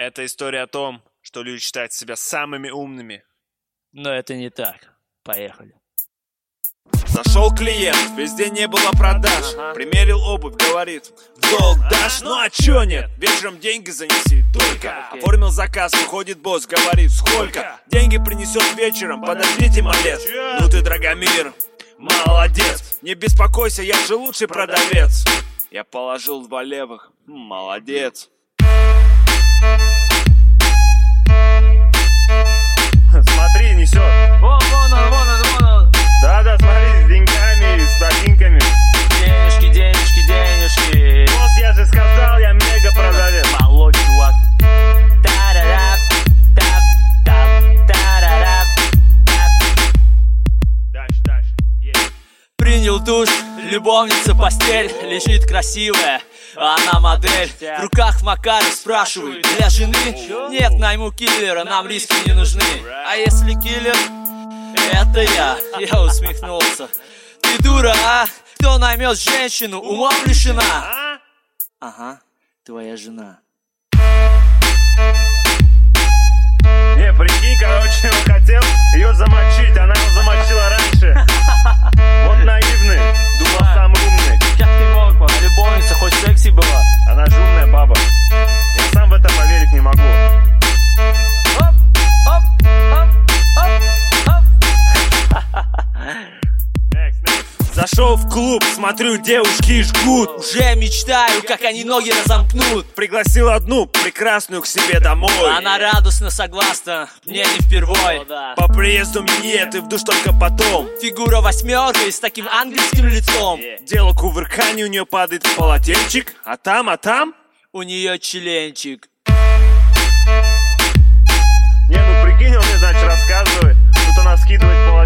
Это история о том, что люди считают себя самыми умными. Но это не так. Поехали. Зашел клиент, везде не было продаж. Примерил обувь, говорит: в долг дашь? Ну а чё нет? Вечером деньги занеси, только. Оформил заказ, выходит босс, говорит: сколько? Деньги принесет вечером, подождите, малец. Ну ты, Драгомир, молодец. Не беспокойся, я же лучший продавец. Я положил 2 левых, молодец. Смотри, несет. Вон он. Да, смотри, с деньгами, с ботинками. Денежки. Босс, я же сказал, я мега продавец. Молодь, чувак. Дальше. Принял душ, любовница постель. Лежит красивая, а она модель. В руках Макаров, спрашиваю: для жены? Нет, найму киллера, нам риски не нужны. А если киллер? Это я усмехнулся. Ты дура, а? Кто наймет женщину, умом лишена? Ага, твоя жена. Не, прикинь, короче, он хотел ее замочить, она его замочила раньше. Вот наивный, думал сам умный. Как ты мог, мама? Любовница хоть секси была. Она же умная баба. Я сам в это поверить не могу. Зашел в клуб, смотрю, девушки жгут. Уже мечтаю, как они ноги разомкнут. Пригласил одну прекрасную к себе домой. Она радостно согласна, мне не впервой. По приезду минет и в душ только потом. Фигура 8 и с таким ангельским лицом. Дело кувырканье, у нее падает в полотенчик. А там? У нее членчик. Не, ну прикинь, он мне, значит, рассказывает. Тут она скидывает полотенчик.